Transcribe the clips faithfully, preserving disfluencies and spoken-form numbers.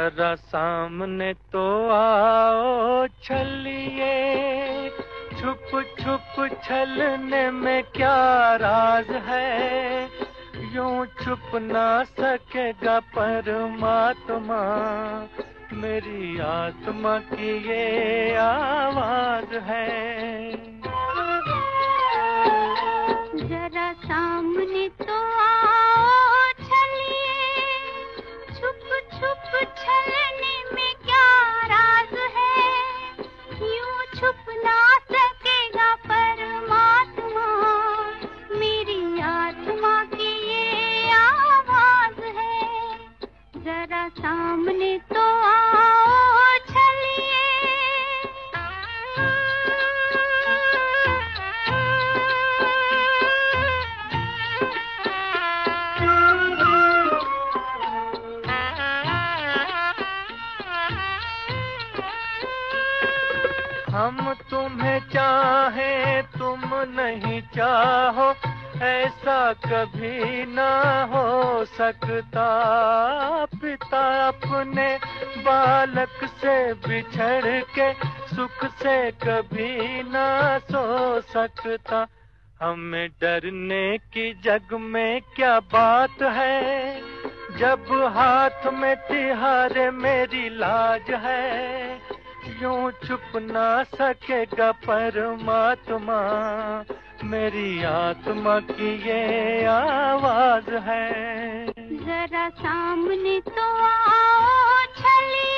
जरा सामने तो आओ छलिए, छुप छुप छलने में क्या राज है, यूं छुप ना सकेगा परमात्मा, मेरी आत्मा की ये आवाज है। जरा सामने तो आओ छलिए, छुप छुप छलने में क्या राज है, यूं छुप ना सकेगा परमात्मा, मेरी आत्मा की ये आवाज है। जरा सामने तो आओ छलिए। हम तुम्हें चाहें तुम नहीं चाहो, ऐसा कभी ना हो सकता। पिता अपने बालक से बिछड़ के सुख से कभी ना सो सकता। हमें डरने की जग में क्या बात है, जब हाथ में तिहारे मेरी लाज है, यूं छुप ना सकेगा परमात्मा, मेरी आत्मा की ये आवाज है। जरा सामने तो आओ छलिए।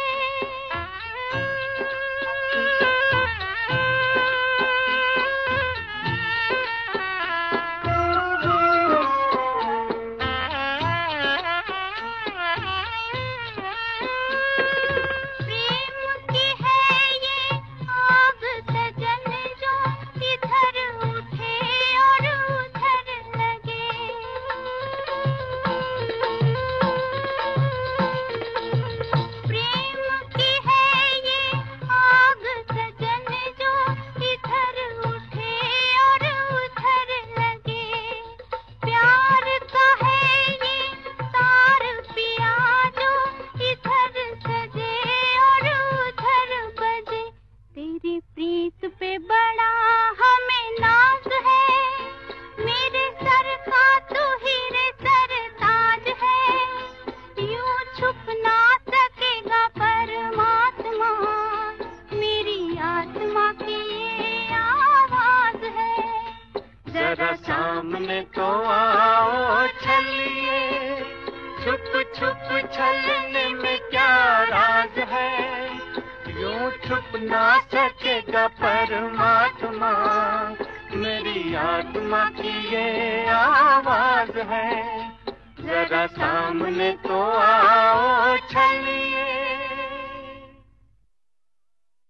प्रीत पे बड़ा हमें नाज है, मेरे सर का तो हीरे सर ताज है, यूं छुप ना सकेगा परमात्मा, मेरी आत्मा की ये आवाज है। जरा सामने तो आओ छलिए, छुप छुप छलने में क्या राज है, यूं छुप ना सकेगा परमात्मा, मेरी आत्मा की ये आवाज है। जरा सामने तो आओ छलिए।